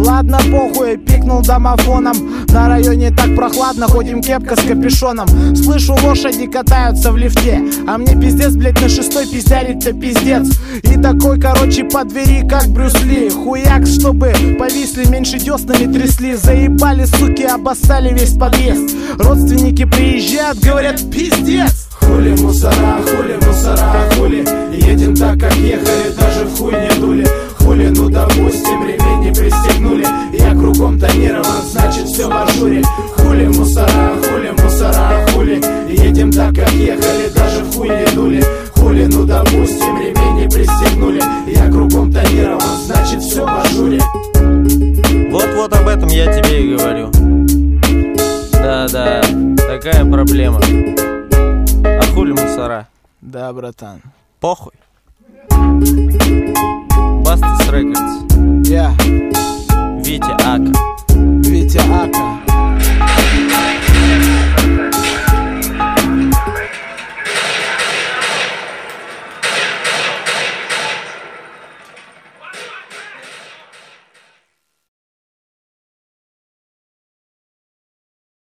Ладно, похуй, пикнул домофоном. На районе так прохладно, ходим кепка с капюшоном. Слышу, лошади катаются в лифте, а мне пиздец, блять, на шестой пиздярить-то пиздец. И такой, короче, по двери, как Брюс Ли. Хуяк, чтобы повисли, меньше деснами трясли. Заебали, суки, обоссали весь подъезд. Родственники приезжают, говорят, пиздец. Хули мусора, хули. Едем так, как ехали, даже в хуй не дули. Хули, ну допустим, ремень не пристегнули. Я кругом тонирован, значит все в ажуре. Хули мусора, хули. Едем так, как ехали, даже в хуй не дули. Хули, ну допустим, ремень не пристегнули. Я кругом тонирован, значит все в ажуре. Вот об этом я тебе и говорю. Да, такая проблема. А хули мусора? Да, братан. Похуй. Бастас Рекордс. Yeah.